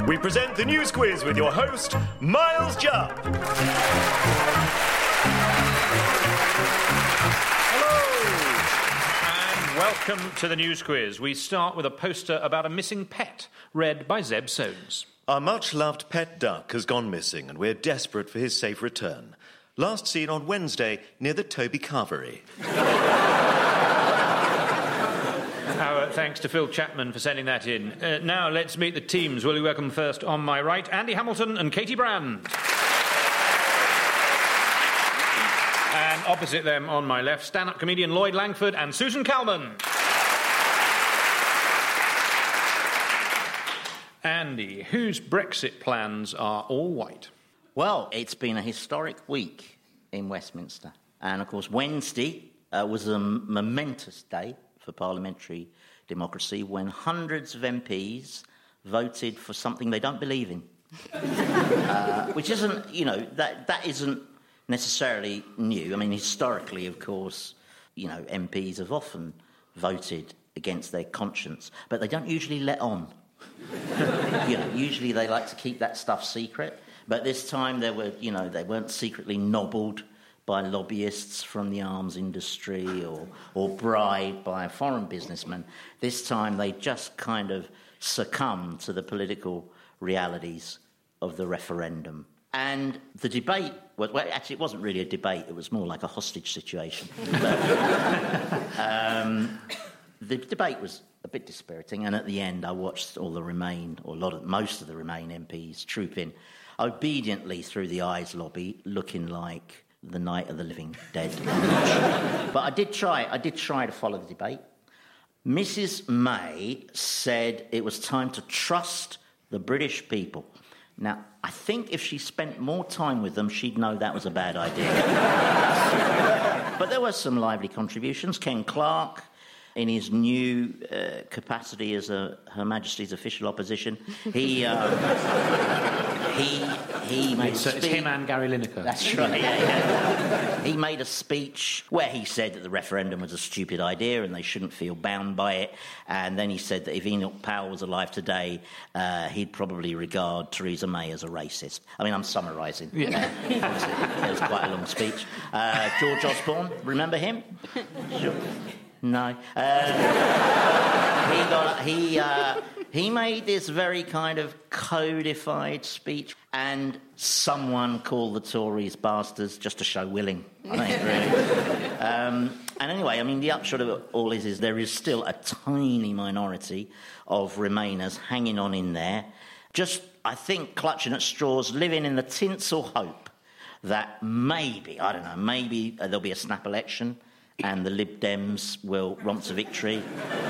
we present the news quiz with your host, Miles Jupp. Hello, and welcome to the news quiz. We start with a poster about a missing pet, read by Zeb Soames. Our much-loved pet duck has gone missing, and we're desperate for his safe return. Last seen on Wednesday near the Toby Carvery. Our thanks to Phil Chapman for sending that in. Now let's meet the teams. Will you welcome first on my right, Andy Hamilton and Katie Brand. And opposite them on my left, stand-up comedian Lloyd Langford and Susan Calman. Andy, whose Brexit plans are all white? Well, it's been a historic week in Westminster. And, of course, Wednesday was a momentous day for parliamentary democracy when hundreds of MPs voted for something they don't believe in. Which isn't, that isn't necessarily new. I mean, historically, of course, MPs have often voted against their conscience, but they don't usually let on. Usually they like to keep that stuff secret, but this time they weren't secretly nobbled by lobbyists from the arms industry or bribed by a foreign businessman. This time they just kind of succumbed to the political realities of the referendum. And the debate, well, actually it wasn't really a debate, it was more like a hostage situation. The debate was a bit dispiriting, and at the end I watched most of the Remain MPs troop in obediently through the Eyes lobby, looking like the Night of the Living Dead. But I did try to follow the debate. Mrs. May said it was time to trust the British people. Now, I think if she spent more time with them, she'd know that was a bad idea. But there were some lively contributions. Ken Clarke, in his new capacity as Her Majesty's official opposition, he made a speech. It's him and Gary Lineker. That's right, yeah. He made a speech where he said that the referendum was a stupid idea and they shouldn't feel bound by it. And then he said that if Enoch Powell was alive today, he'd probably regard Theresa May as a racist. I mean, I'm summarising. Yeah. It was quite a long speech. George Osborne, remember him? Sure. No. He made this very kind of codified speech, and someone called the Tories bastards just to show willing, I think, really. And anyway, I mean, the upshot of it all is there is still a tiny minority of Remainers hanging on in there, just, I think, clutching at straws, living in the tinsel hope that maybe there'll be a snap election and the Lib Dems will romp to victory.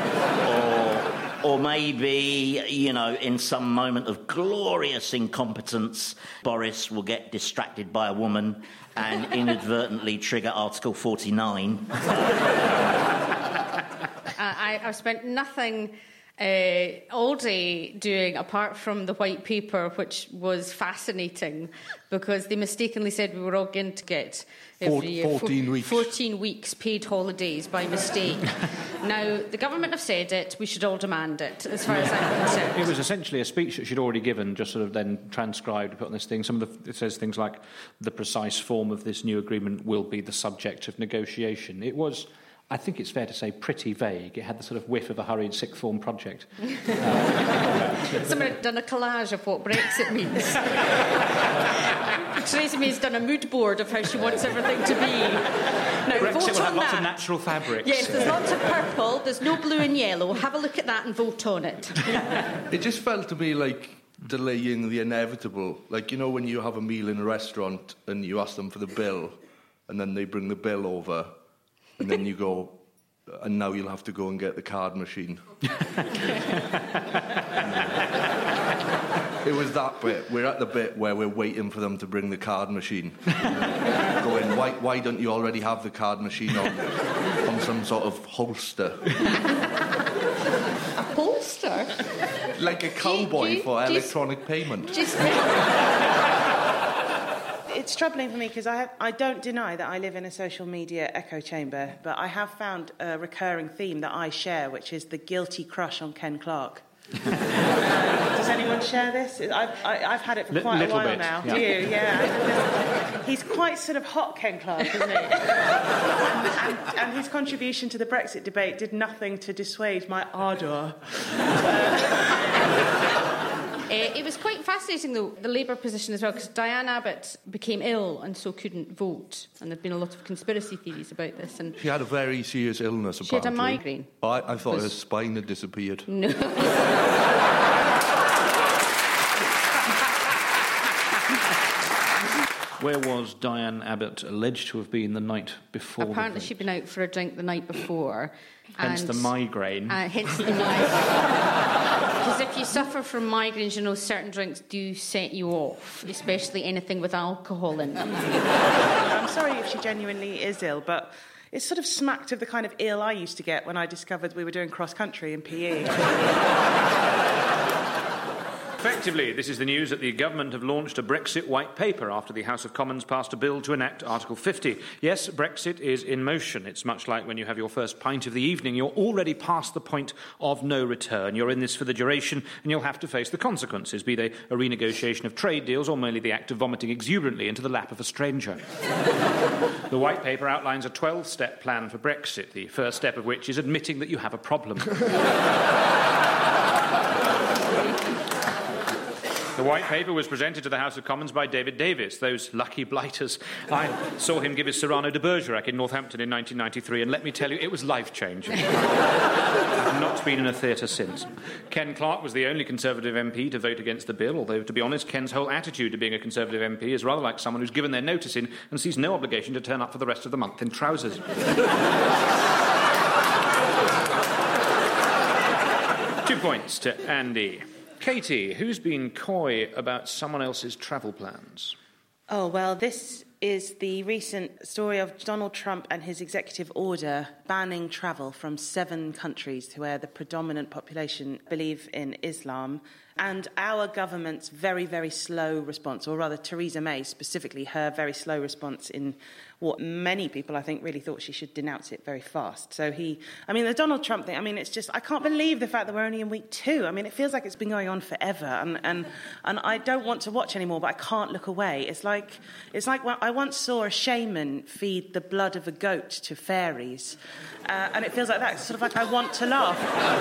Or maybe, in some moment of glorious incompetence, Boris will get distracted by a woman and inadvertently trigger Article 49. I've spent nothing all day doing, apart from the white paper, which was fascinating, because they mistakenly said we were all going to get 14 weeks. 14 weeks paid holidays by mistake. Now, the government have said it, we should all demand it, as far as I'm concerned. It was essentially a speech that she'd already given, just sort of then transcribed, put on this thing. It says things like, the precise form of this new agreement will be the subject of negotiation. It was, I think it's fair to say, pretty vague. It had the sort of whiff of a hurried sixth form project. Someone had done a collage of what Brexit means. Theresa May's done a mood board of how she wants everything to be. Now, Brexit will have lots that. of natural fabrics. Yes, there's lots of purple, there's no blue and yellow. Have a look at that and vote on it. It just felt to me like delaying the inevitable. Like, when you have a meal in a restaurant and you ask them for the bill and then they bring the bill over and then you go, and now you'll have to go and get the card machine. It was that bit. We're at the bit where we're waiting for them to bring the card machine. Going, why don't you already have the card machine on some sort of holster? A holster? Like a cowboy for electronic payment. It's troubling for me because I don't deny that I live in a social media echo chamber, but I have found a recurring theme that I share, which is the guilty crush on Ken Clarke. Does anyone share this? I've had it for quite a while bit, now. yeah. Do you? Yeah. He's quite sort of hot, Ken Clarke, isn't he? and his contribution to the Brexit debate did nothing to dissuade my ardour. It was quite fascinating, though, the Labour position as well, because Diane Abbott became ill and so couldn't vote. And there have been a lot of conspiracy theories about this. And She had a very serious illness, she had a apparently. migraine. I thought her spine had disappeared. No. Where was Diane Abbott alleged to have been the night before? Apparently she'd been out for a drink the night before. Hence the migraine. Hence the migraine. Because if you suffer from migraines, you know certain drinks do set you off, especially anything with alcohol in them. I'm sorry if she genuinely is ill, but it sort of smacked of the kind of ill I used to get when I discovered we were doing cross-country in PE. Effectively, this is the news that the government have launched a Brexit white paper after the House of Commons passed a bill to enact Article 50. Yes, Brexit is in motion. It's much like when you have your first pint of the evening. You're already past the point of no return. You're in this for the duration, and you'll have to face the consequences, be they a renegotiation of trade deals or merely the act of vomiting exuberantly into the lap of a stranger. The white paper outlines a 12-step plan for Brexit, the first step of which is admitting that you have a problem. The white paper was presented to the House of Commons by David Davis, those lucky blighters. I saw him give his Cyrano de Bergerac in Northampton in 1993, and let me tell you, it was life-changing. I've not been in a theatre since. Ken Clarke was the only Conservative MP to vote against the bill, although, to be honest, Ken's whole attitude to being a Conservative MP is rather like someone who's given their notice in and sees no obligation to turn up for the rest of the month in trousers. 2 points to Andy. Katie, who's been coy about someone else's travel plans? Oh, well, this is the recent story of Donald Trump and his executive order banning travel from 7 countries where the predominant population believe in Islam, and our government's very, very slow response, or rather Theresa May specifically, her very slow response in what many people, I think, really thought she should denounce it very fast. So the Donald Trump thing, it's just, I can't believe the fact that we're only in week 2. It feels like it's been going on forever, and I don't want to watch anymore, but I can't look away. It's like when I once saw a shaman feed the blood of a goat to fairies, and it feels like that. It's sort of like I want to laugh.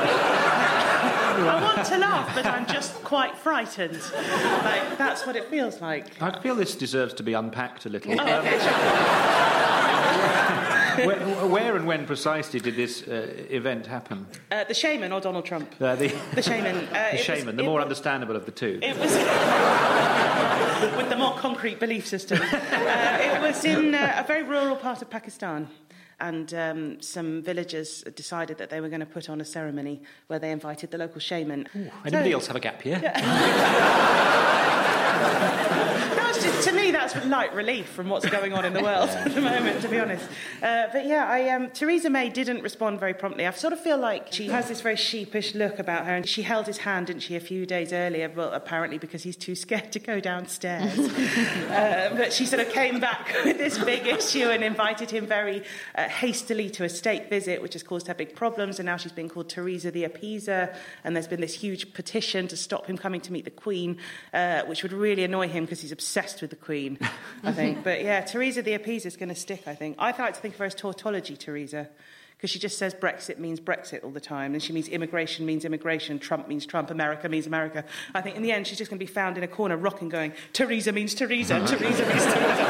I want to laugh, but I'm just quite frightened. That's what it feels like. I feel this deserves to be unpacked a little. Oh, okay, sure. Where and when precisely did this event happen? The shaman or Donald Trump? The shaman. The shaman, the more understandable of the two. It was with the more concrete belief system. It was in a very rural part of Pakistan. And some villagers decided that they were going to put on a ceremony where they invited the local shaman. Anybody else have a gap here? To me, that's light relief from what's going on in the world at the moment, to be honest. Theresa May didn't respond very promptly. I sort of feel like she has this very sheepish look about her, and she held his hand, didn't she, a few days earlier, well, apparently because he's too scared to go downstairs. But she sort of came back with this big issue and invited him very hastily to a state visit, which has caused her big problems, and now she's been called Theresa the Appeaser, and there's been this huge petition to stop him coming to meet the Queen, which would really annoy him because he's obsessed with the Queen, I think. But yeah, Theresa the Appeaser is going to stick, I think. I like to think of her as tautology Theresa, because she just says Brexit means Brexit all the time, and she means immigration means immigration, Trump means Trump, America means America. I think in the end she's just going to be found in a corner rocking going, Theresa means Theresa, Theresa means Theresa.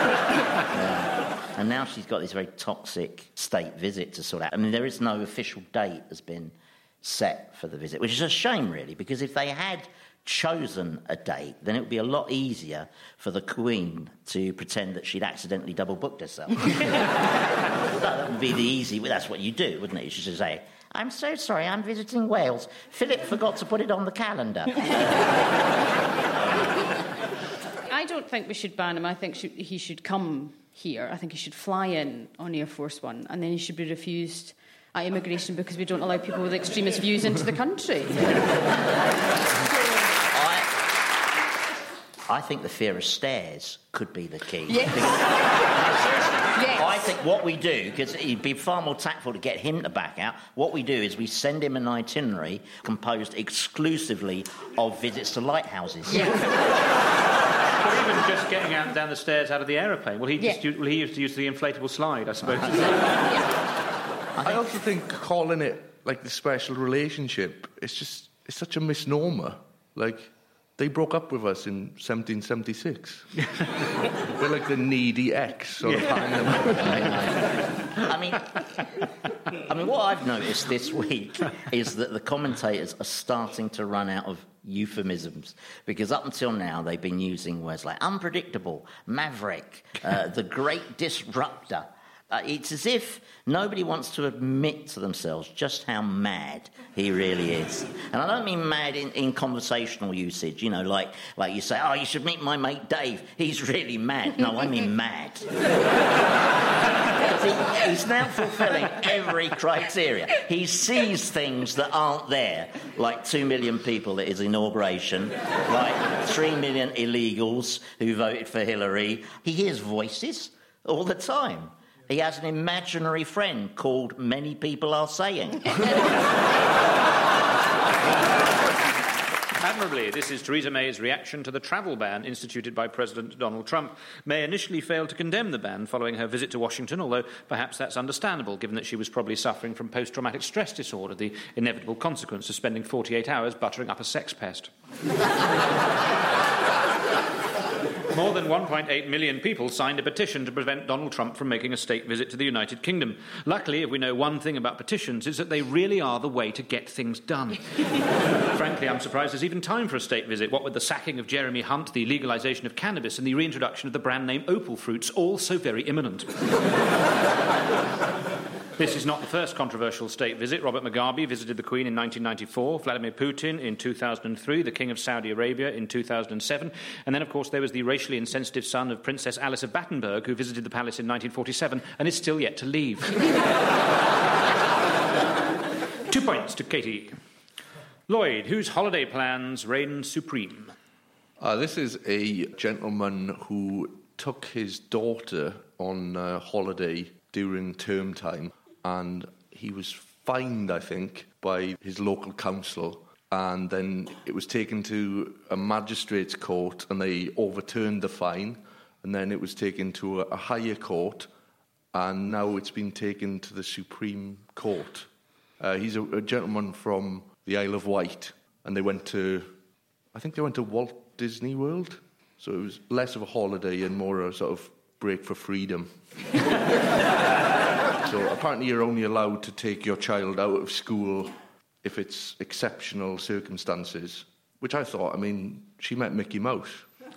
And now she's got this very toxic state visit to sort out. There is no official date has been set for the visit, which is a shame, really, because if they had chosen a date, then it would be a lot easier for the Queen to pretend that she'd accidentally double-booked herself. That would be the easy... That's what you do, wouldn't it? You should say, I'm so sorry, I'm visiting Wales. Philip forgot to put it on the calendar. I don't think we should ban him. I think he should come here. I think he should fly in on Air Force One, and then he should be refused at immigration because we don't allow people with extremist views into the country. I think the fear of stairs could be the key. Yes. I think what we do, because it'd be far more tactful to get him to back out, what we do is we send him an itinerary composed exclusively of visits to lighthouses. Or even just getting down the stairs out of the aeroplane. Well, he used to use the inflatable slide, I suppose. I also think calling it like the special relationship, it's such a misnomer. Like, they broke up with us in 1776. We're like the needy ex sort of hanging them. I mean, what I've noticed this week is that the commentators are starting to run out of euphemisms, because up until now they've been using words like unpredictable, maverick, the great disruptor. It's as if nobody wants to admit to themselves just how mad he really is. And I don't mean mad in conversational usage, you know, like you say, oh, you should meet my mate Dave, he's really mad. No, I mean mad. He's now fulfilling every criteria. He sees things that aren't there, like 2 million people at his inauguration, like 3 million illegals who voted for Hillary. He hears voices all the time. He has an imaginary friend called Many People Are Saying. Admirably, this is Theresa May's reaction to the travel ban instituted by President Donald Trump. May initially failed to condemn the ban following her visit to Washington, although perhaps that's understandable, given that she was probably suffering from post-traumatic stress disorder, the inevitable consequence of spending 48 hours buttering up a sex pest. More than 1.8 million people signed a petition to prevent Donald Trump from making a state visit to the United Kingdom. Luckily, if we know one thing about petitions, it's that they really are the way to get things done. Frankly, I'm surprised there's even time for a state visit, what with the sacking of Jeremy Hunt, the legalisation of cannabis, and the reintroduction of the brand name Opal Fruits, all so very imminent. This is not the first controversial state visit. Robert Mugabe visited the Queen in 1994, Vladimir Putin in 2003, the King of Saudi Arabia in 2007, and then, of course, there was the racially insensitive son of Princess Alice of Battenberg, who visited the palace in 1947 and is still yet to leave. 2 points to Katie. Lloyd, whose holiday plans reign supreme? This is a gentleman who took his daughter on holiday during term time, and he was fined, I think, by his local council, and then it was taken to a magistrate's court and they overturned the fine, and then it was taken to a higher court, and now it's been taken to the Supreme Court. He's a gentleman from the Isle of Wight, and they went to Walt Disney World, so it was less of a holiday and more a sort of break for freedom. So apparently you're only allowed to take your child out of school if it's exceptional circumstances, which I thought, I mean, she met Mickey Mouse.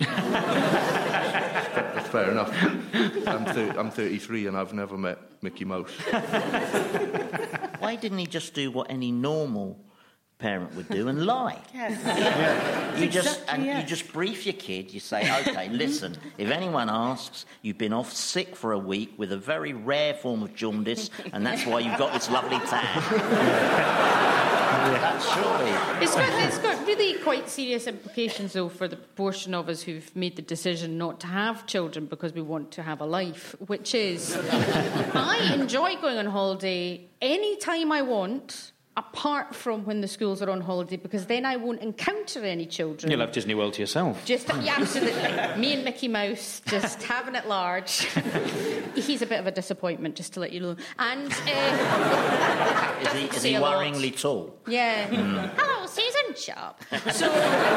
That's fair enough. I'm 33 and I've never met Mickey Mouse. Why didn't he just do what any normal parent would do and lie? Yes. You just brief your kid. You say, OK, listen, if anyone asks, you've been off sick for a week with a very rare form of jaundice, and that's why you've got this lovely tan. That's surely... It's got really quite serious implications, though, for the proportion of us who've made the decision not to have children because we want to have a life, which is, I enjoy going on holiday any time I want, apart from when the schools are on holiday, because then I won't encounter any children. You'll have Disney World to yourself. Yeah, absolutely. Me and Mickey Mouse just having it large. He's a bit of a disappointment, just to let you know. And is he worryingly tall? Yeah. Hello, Susan Sharp. So,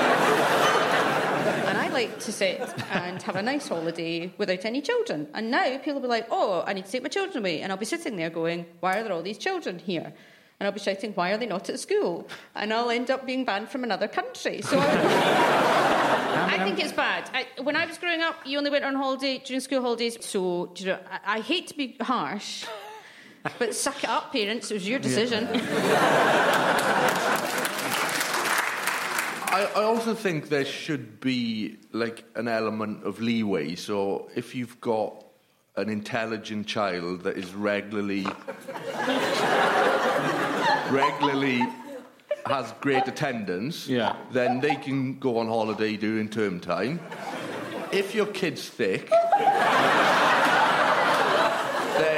and I like to sit and have a nice holiday without any children. And now people will be like, oh, I need to take my children away. And I'll be sitting there going, why are there all these children here? And I'll be shouting, why are they not at school? And I'll end up being banned from another country. So I think it's bad. When I was growing up, you only went on holiday during school holidays. So, you know, I hate to be harsh, but suck it up, parents. It was your decision. I also think there should be, like, an element of leeway. So if you've got an intelligent child that is regularly has great attendance, then they can go on holiday during term time. If your kid's thick,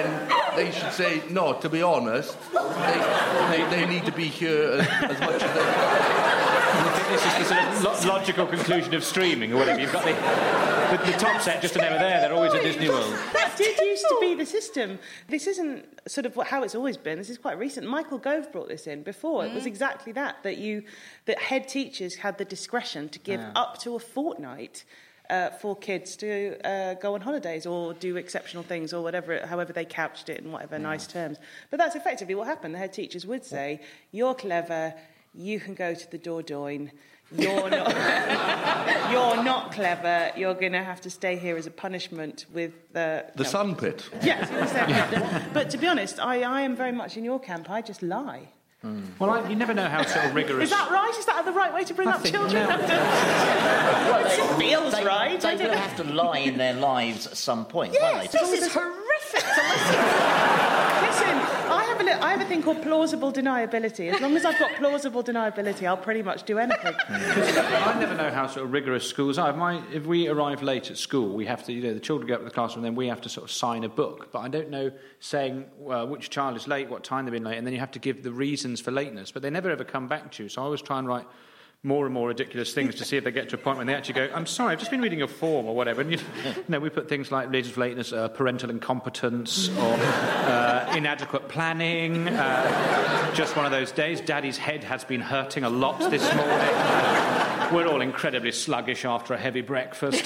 they should say, no, to be honest, they need to be here as much as they can. You think this is the sort of logical conclusion of streaming or whatever? You've got the top set just never there. They're always at Disney World. That did used to be the system. This isn't sort of how it's always been. This is quite recent. Michael Gove brought this in before. It was exactly that head teachers had the discretion to give up to a fortnight for kids to go on holidays or do exceptional things or whatever, however they couched it in whatever nice terms. But that's effectively what happened. The head teachers would say, you're clever, you can go to the Dordogne. You're not clever. You're going to have to stay here as a punishment with the sandpit. Yes, but to be honest, I am very much in your camp. I just lie. Well, you never know how sort of rigorous... Is that right? Is that the right way to bring up children? No. It feels right. They will have to lie in their lives at some point, won't they? This is horrific to listen. Listen, I have a thing called plausible deniability. As long as I've got plausible deniability, I'll pretty much do anything. I never know how sort of rigorous schools are. If we arrive late at school, we have to, the children go up to the classroom, and then we have to sort of sign a book. But I don't know saying which child is late, what time they've been late, and then you have to give the reasons for lateness. But they never ever come back to you. So I always try and write more and more ridiculous things to see if they get to a point when they actually go, I'm sorry, I've just been reading your form or whatever. And we put things like reasons for lateness, parental incompetence or inadequate planning, just one of those days. Daddy's head has been hurting a lot this morning. We're all incredibly sluggish after a heavy breakfast.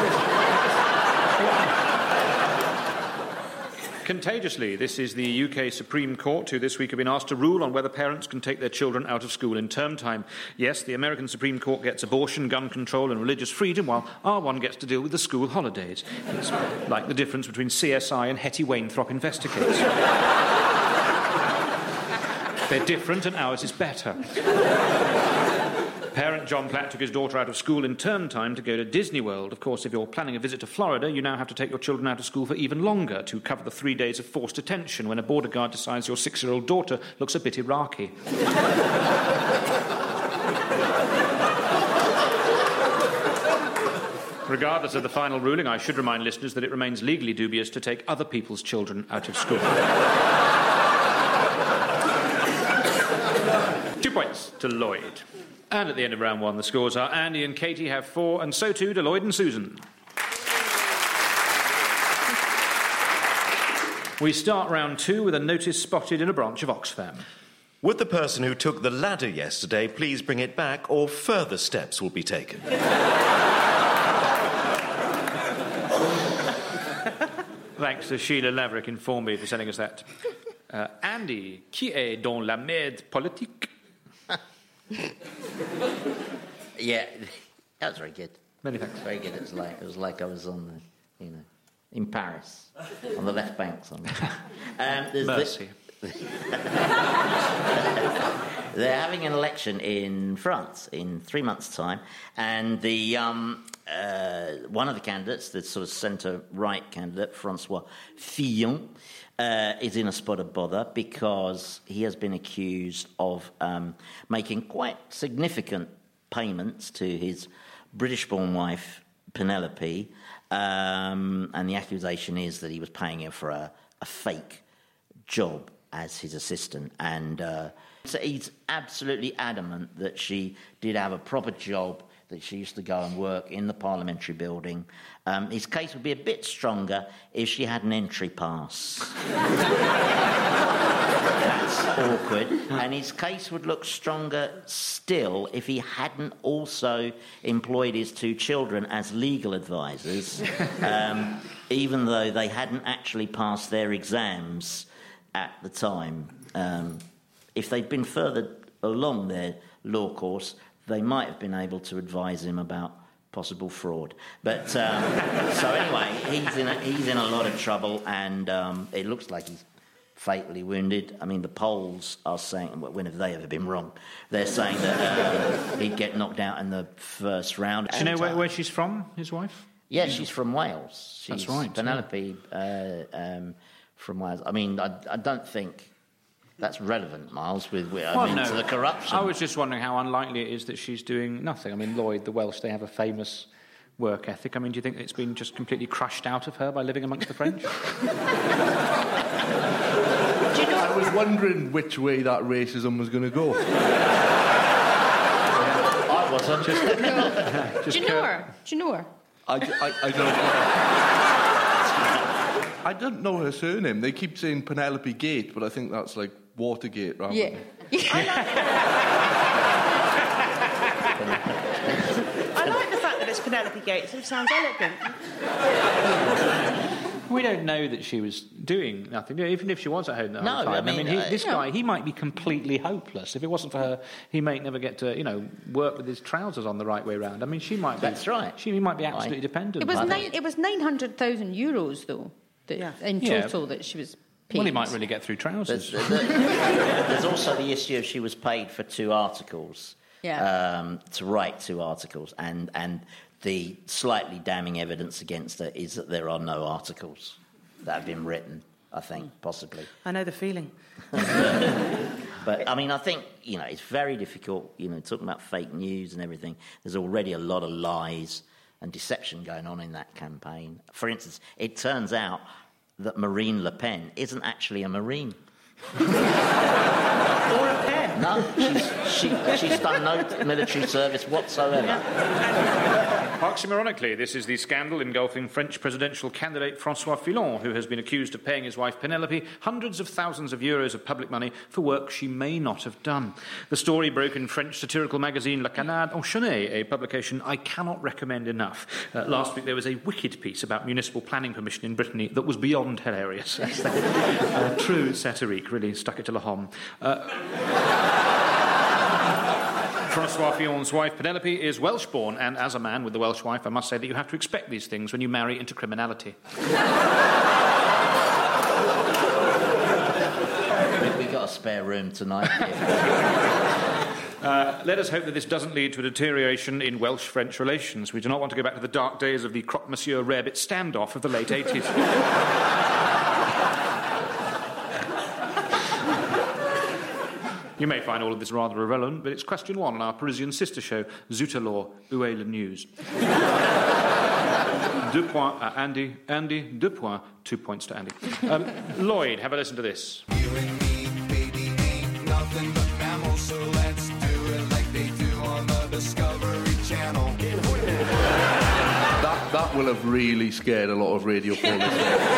Contagiously, this is the UK Supreme Court, who this week have been asked to rule on whether parents can take their children out of school in term time. Yes, the American Supreme Court gets abortion, gun control and religious freedom, while our one gets to deal with the school holidays. It's like the difference between CSI and Hetty Wainthropp Investigates. They're different and ours is better. Parent John Platt took his daughter out of school in term time to go to Disney World. Of course, if you're planning a visit to Florida, you now have to take your children out of school for even longer to cover the 3 days of forced attention when a border guard decides your 6-year-old daughter looks a bit Iraqi. Regardless of the final ruling, I should remind listeners that it remains legally dubious to take other people's children out of school. 2 points to Lloyd. And at the end of round one, the scores are Andy and Katie have 4, and so too do Lloyd and Susan. We start round 2 with a notice spotted in a branch of Oxfam. Would the person who took the ladder yesterday please bring it back, or further steps will be taken? Thanks to Sheila Laverick in Formby for sending us that. Andy, qui est dans la merde politique? Yeah, that was very good. Many thanks. Very good. It was like I was on the, in Paris, on the left bank somewhere. Mercy. They're having an election in France in 3 months' time, and the one of the candidates, the sort of centre-right candidate, Francois Fillon, is in a spot of bother because he has been accused of making quite significant payments to his British-born wife, Penelope, and the accusation is that he was paying her for a fake job as his assistant, and so he's absolutely adamant that she did have a proper job, that she used to go and work in the parliamentary building. His case would be a bit stronger if she had an entry pass. That's awkward. And his case would look stronger still if he hadn't also employed his 2 children as legal advisors, even though they hadn't actually passed their exams at the time. If they'd been further along their law course, they might have been able to advise him about possible fraud. But so anyway, he's in a lot of trouble, and it looks like he's fatally wounded. I mean, the polls are saying, when have they ever been wrong? They're saying that he'd get knocked out in the first round. Do you know where she's from, his wife? Yeah, she's from Wales. That's right. Penelope from Wales. I mean, I don't think that's relevant, Miles, to the corruption. I was just wondering how unlikely it is that she's doing nothing. I mean, Lloyd, the Welsh, they have a famous work ethic? I mean, do you think it's been just completely crushed out of her by living amongst the French? I was wondering which way that racism was going to go. I wasn't. Do you know her? Do you know her? I don't know. I don't know her surname. They keep saying Penelope Gate, but I think that's like Watergate, rather. Yeah. I like the fact that it's Penelope Gates. It sounds elegant. We don't know that she was doing nothing, even if she was at home the whole time. This guy, he might be completely hopeless. If it wasn't for her, he might never get to, work with his trousers on the right way round. I mean, she might be... That's right. She might be absolutely dependent. It was 900,000 euros, though, in total that she was paid. Well, he might really get through trousers. There's also the issue of she was paid for 2 articles. Yeah. To write 2 articles, and the slightly damning evidence against her is that there are no articles that have been written, I think, possibly. I know the feeling. But, I mean, I think, it's very difficult, talking about fake news and everything. There's already a lot of lies and deception going on in that campaign. For instance, it turns out that Marine Le Pen isn't actually a Marine. Or a pen. No, she's done no military service whatsoever. Oxymoronically, this is the scandal engulfing French presidential candidate François Fillon, who has been accused of paying his wife Penelope hundreds of thousands of euros of public money for work she may not have done. The story broke in French satirical magazine Le Canard Enchaîné, a publication I cannot recommend enough. Last week there was a wicked piece about municipal planning permission in Brittany that was beyond hilarious. True satirique, really stuck it to La Homme. François Fillon's wife, Penelope, is Welsh-born, and as a man with the Welsh wife, I must say that you have to expect these things when you marry into criminality. We got a spare room tonight. Let us hope that this doesn't lead to a deterioration in Welsh-French relations. We do not want to go back to the dark days of the croque-monsieur rarebit standoff of the late 80s. You may find all of this rather irrelevant, but it's question 1 on our Parisian sister show, Zut alors, où est le news? 2 points à Andy. Andy, 2 points, 2 points to Andy. Lloyd, have a listen to this. You and me, baby, ain't nothing but mammals, so let's do it like they do on the Discovery Channel. That will have really scared a lot of radio listeners.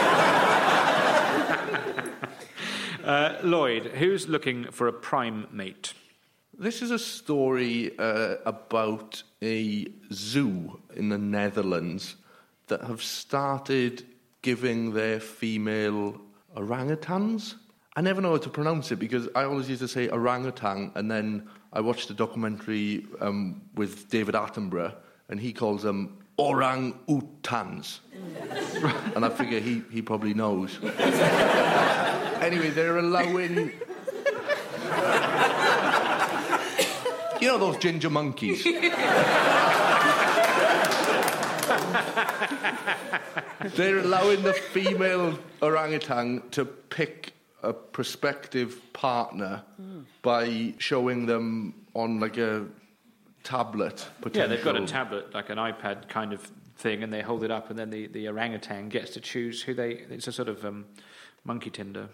Lloyd, who's looking for a prime mate? This is a story about a zoo in the Netherlands that have started giving their female orangutans. I never know how to pronounce it because I always used to say orangutan, and then I watched a documentary with David Attenborough, and he calls them orang-utans. And I figure he probably knows. Anyway, they're allowing... You know those ginger monkeys? They're allowing the female orangutan to pick a prospective partner by showing them on, like, a tablet. Yeah, they've got a tablet, like an iPad kind of thing, and they hold it up, and then the orangutan gets to choose who they... It's a sort of monkey Tinder.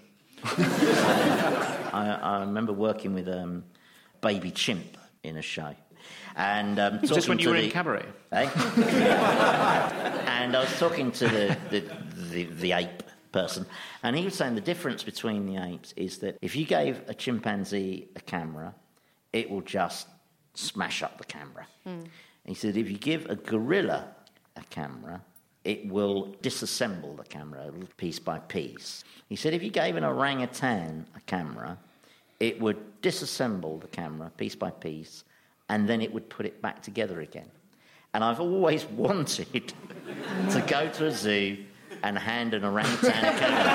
I remember working with Baby Chimp in a show. And is this when you were in Cabaret? Eh? And I was talking to the ape person, and he was saying the difference between the apes is that if you gave a chimpanzee a camera, it will just smash up the camera. He said if you give a gorilla a camera, it will disassemble the camera piece by piece. He said if you gave an orangutan a camera, it would disassemble the camera piece by piece, and then it would put it back together again. And I've always wanted to go to a zoo and hand an orangutan a camera.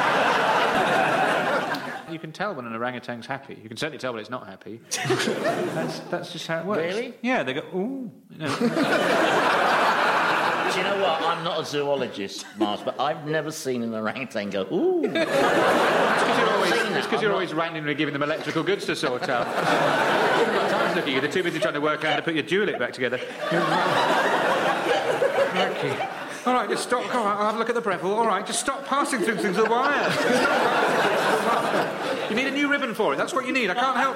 You can tell when an orangutan's happy. You can certainly tell when it's not happy. That's just how it works. Really? Yeah, they go, ooh. You know. Do you know what? I'm not a zoologist, Mars, but I've never seen an orangutan go, ooh. It's because you're always randomly giving them electrical goods to sort out. Times look at you, they're too busy trying to work out how to put your dualit back together. Crikey. All right, just stop. All right, I'll have a look at the Breville. All right, just stop passing through things with wires. You need a new ribbon for it. That's what you need. I can't help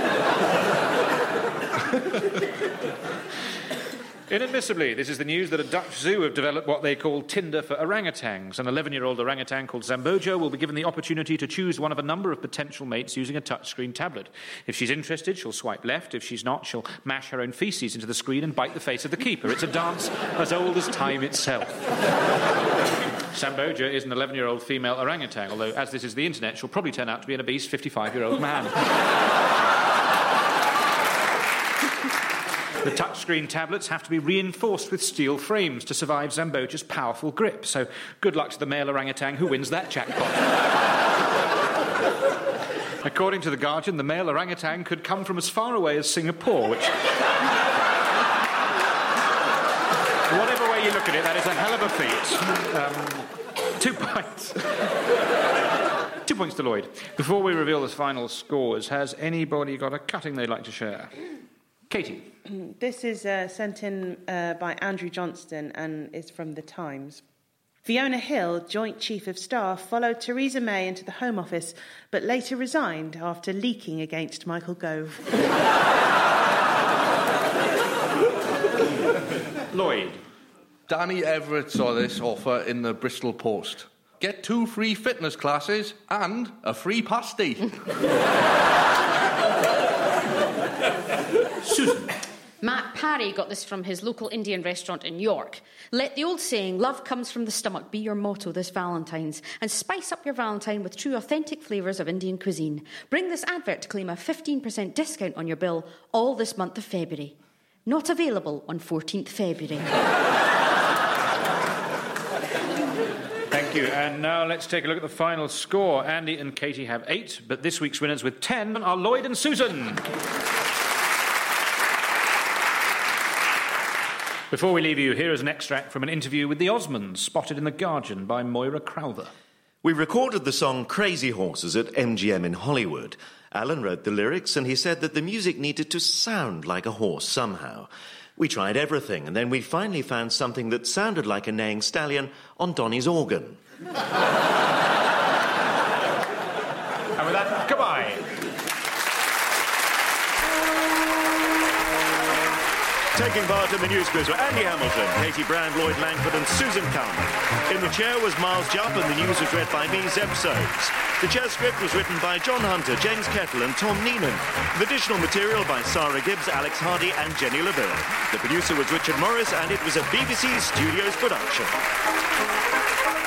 you. Inadmissibly, this is the news that a Dutch zoo have developed what they call Tinder for orangutans. An 11-year-old orangutan called Zamboja will be given the opportunity to choose one of a number of potential mates using a touchscreen tablet. If she's interested, she'll swipe left. If she's not, she'll mash her own feces into the screen and bite the face of the keeper. It's a dance as old as time itself. Zamboja is an 11-year-old female orangutan, although, as this is the internet, she'll probably turn out to be an obese 55-year-old man. The touchscreen tablets have to be reinforced with steel frames to survive Zamboja's powerful grip. So good luck to the male orangutan who wins that jackpot. According to The Guardian, the male orangutan could come from as far away as Singapore, which... Whatever way you look at it, that is a hell of a feat. 2 points. 2 points to Lloyd. Before we reveal the final scores, has anybody got a cutting they'd like to share? Katie. This is sent in by Andrew Johnston and is from The Times. Fiona Hill, Joint Chief of Staff, followed Theresa May into the Home Office, but later resigned after leaking against Michael Gove. Lloyd. Danny Everett saw this offer in the Bristol Post. Get 2 free fitness classes and a free pasty. Susan. Matt Parry got this from his local Indian restaurant in York. Let the old saying, love comes from the stomach, be your motto this Valentine's, and spice up your Valentine with true authentic flavours of Indian cuisine. Bring this advert to claim a 15% discount on your bill all this month of February. Not available on 14th February. Thank you. And now let's take a look at the final score. Andy and Katie have 8, but this week's winners with 10 are Lloyd and Susan. Before we leave you, here is an extract from an interview with the Osmonds, spotted in The Guardian by Moira Crowther. We recorded the song Crazy Horses at MGM in Hollywood. Alan wrote the lyrics and he said that the music needed to sound like a horse somehow. We tried everything and then we finally found something that sounded like a neighing stallion on Donny's organ. And with that, goodbye. Taking part in the news quiz were Andy Hamilton, Katie Brand, Lloyd Langford and Susan Calman. In the chair was Miles Jupp and the news was read by me, Zeb Soames. The chair script was written by John Hunter, James Kettle and Tom Neenan. With additional material by Sarah Gibbs, Alex Hardy and Jenny Laville. The producer was Richard Morris and it was a BBC Studios production.